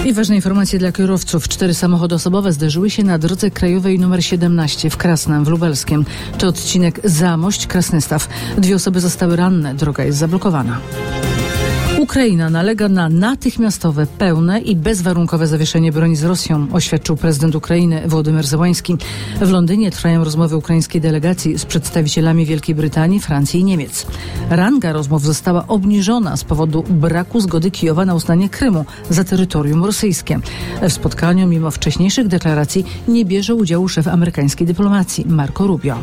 I ważne informacje dla kierowców. 4 samochody osobowe zderzyły się na drodze krajowej nr 17 w Krasnem, w Lubelskiem. To odcinek Zamość-Krasnystaw. 2 osoby zostały ranne. Droga jest zablokowana. Ukraina nalega na natychmiastowe, pełne i bezwarunkowe zawieszenie broni z Rosją, oświadczył prezydent Ukrainy Wołodymyr Zełański. W Londynie trwają rozmowy ukraińskiej delegacji z przedstawicielami Wielkiej Brytanii, Francji i Niemiec. Ranga rozmów została obniżona z powodu braku zgody Kijowa na uznanie Krymu za terytorium rosyjskie. W spotkaniu, mimo wcześniejszych deklaracji, nie bierze udziału szef amerykańskiej dyplomacji Marco Rubio.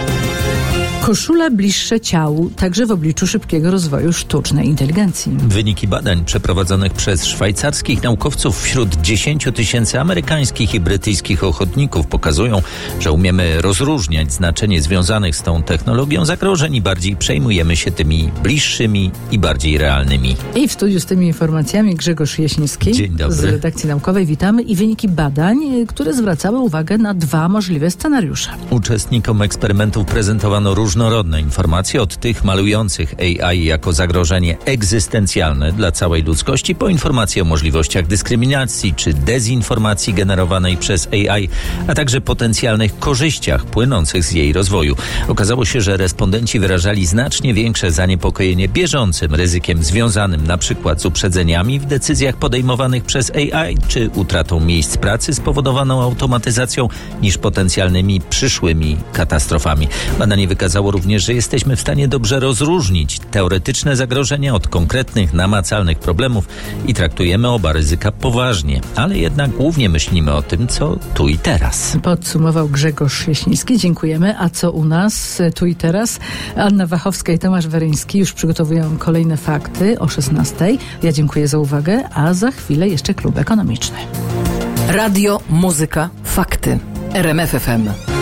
Koszula bliższe ciału, także w obliczu szybkiego rozwoju sztucznej inteligencji. Wyniki badań przeprowadzonych przez szwajcarskich naukowców wśród 10 000 amerykańskich i brytyjskich ochotników pokazują, że umiemy rozróżniać znaczenie związanych z tą technologią zagrożeń i bardziej przejmujemy się tymi bliższymi i bardziej realnymi. I w studiu z tymi informacjami Grzegorz Jaśniewski. Dzień dobry. Z redakcji naukowej. Witamy. I wyniki badań, które zwracały uwagę na 2 możliwe scenariusze. Uczestnikom eksperymentów prezentowano różnorodne informacje, od tych malujących AI jako zagrożenie egzystencjalne dla całej ludzkości, po informacje o możliwościach dyskryminacji czy dezinformacji generowanej przez AI, a także potencjalnych korzyściach płynących z jej rozwoju. Okazało się, że respondenci wyrażali znacznie większe zaniepokojenie bieżącym ryzykiem związanym na przykład z uprzedzeniami w decyzjach podejmowanych przez AI czy utratą miejsc pracy spowodowaną automatyzacją niż potencjalnymi przyszłymi katastrofami. Badanie wykazało również, że jesteśmy w stanie dobrze rozróżnić teoretyczne zagrożenia od konkretnych, namacalnych problemów i traktujemy oba ryzyka poważnie, ale jednak głównie myślimy o tym, co tu i teraz. Podsumował Grzegorz Jaśniewski. Dziękujemy. A co u nas tu i teraz? Anna Wachowska i Tomasz Weryński już przygotowują kolejne fakty o 16:00. Ja dziękuję za uwagę, a za chwilę jeszcze klub ekonomiczny. Radio, muzyka, fakty. RMF FM.